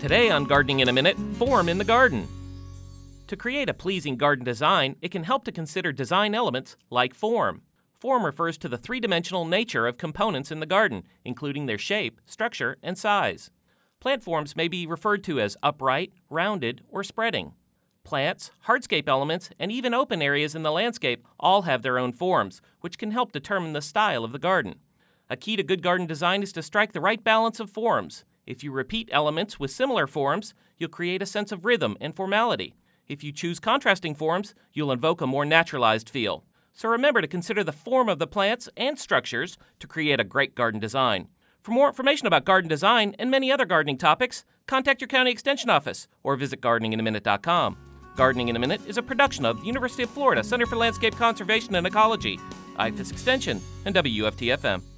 Today on Gardening in a Minute, form in the garden. To create a pleasing garden design, it can help to consider design elements like form. Form refers to the three-dimensional nature of components in the garden, including their shape, structure, and size. Plant forms may be referred to as upright, rounded, or spreading. Plants, hardscape elements, and even open areas in the landscape all have their own forms, which can help determine the style of the garden. A key to good garden design is to strike the right balance of forms. If you repeat elements with similar forms, you'll create a sense of rhythm and formality. If you choose contrasting forms, you'll invoke a more naturalized feel. So remember to consider the form of the plants and structures to create a great garden design. For more information about garden design and many other gardening topics, contact your county extension office or visit gardeninginaminute.com. Gardening in a Minute is a production of the University of Florida Center for Landscape Conservation and Ecology, IFAS Extension, and WFT-FM.